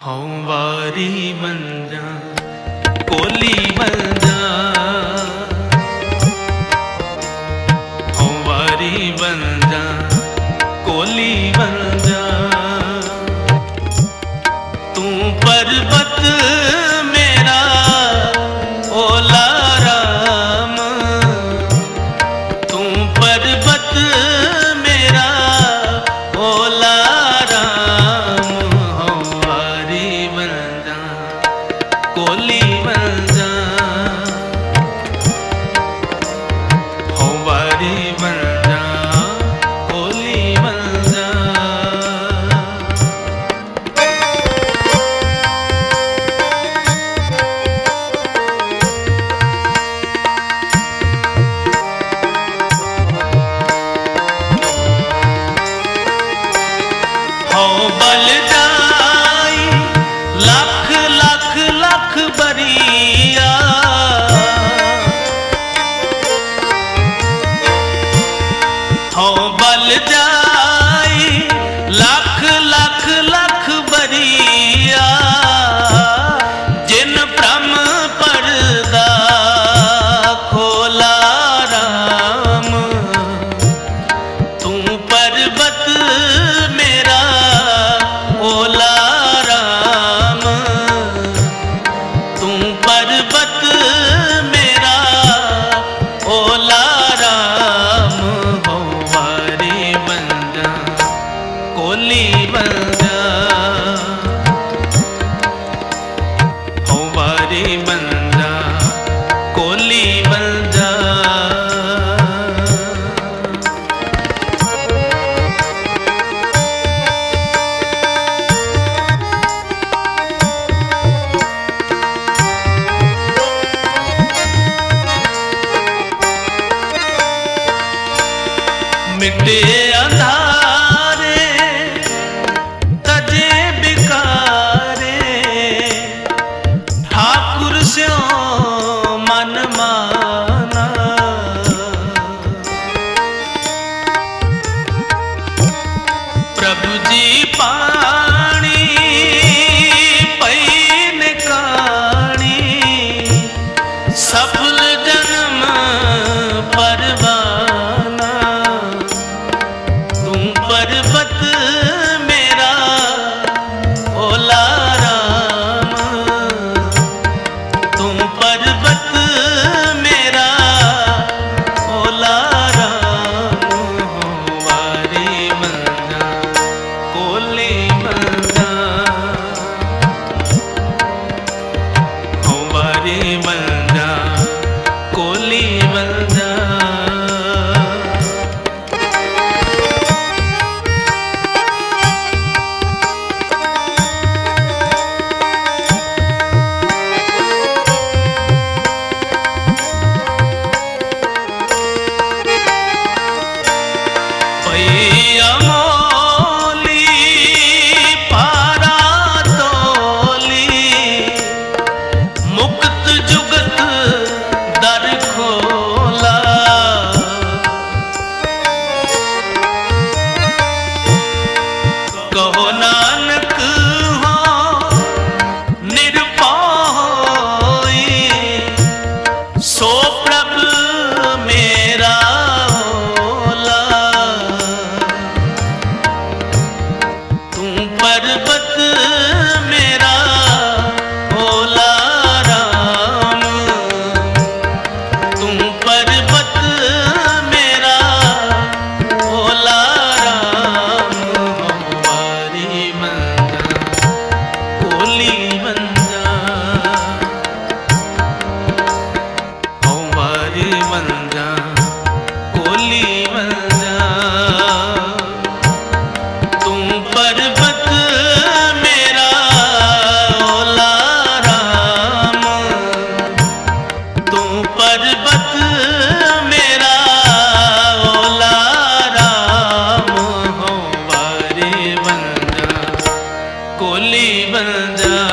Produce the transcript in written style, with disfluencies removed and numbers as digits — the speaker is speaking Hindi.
हूँ वारी बन जा कोली बन जा, हूँ वारी बन जा कोली बन जा। तू पर्वत मेरा ओला राम, तू पर्वत मेरा ओला राम। हूँ वारी बन जा कोली बन जा, हूँ वारी बन जा कोली बन जा। हूँ बल जाई लाख लाख लाख बरिया, हूँ बल जाई लाख लाख लाख बरिया। जिन भ्रम पर्दा खोला राम, तू पर्वत मेरा ओला राम, तू पर्वत मेरा ओला राम। हो वारी बन जा कोली बन जा, हो वारी बन जा कोली बन जा। मिटे अंधारे तजे बिकारे, ठाकुर स्यों मन माना। प्रभु जी पानी पैन कानी, सफल जन्म परवाना। तू पर्वत मेरा ओला राम, तू पर्वत मेरा ओला राम। हो वारी बन जा कोली बन जा, हो वारी बन जा कोली बन जा। अमोली पारा तोली, मुक्त जुगत दर खोला। कहो नानक हो निरपौई, सो प्रभु मेरा ओला। पर्वत मेरा ओला राम, तू पर्वत मेरा ओला राम। हो वारी बन जा कोली बन जा, हो वारी बन जा कोली बन जा। तू पर्वत मेरा ओला राम, तू पर्वत मेरा ओला राम। हो वारी बन जा कोली बन जा।